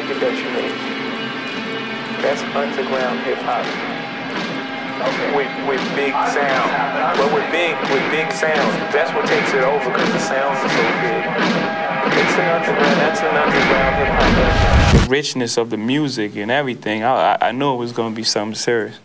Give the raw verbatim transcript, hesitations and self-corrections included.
record that you made, that's underground hip hop. Okay. With with big sound. But with big with big sound. That's what takes it over because the sounds are so big. It's an underground. That's an underground hip hop. The richness of the music and everything. I I knew it was gonna be something serious.